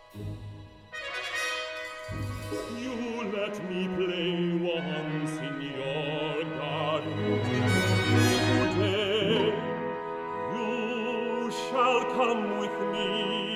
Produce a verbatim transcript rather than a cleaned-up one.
You let me play once in your garden. Today you shall come with me.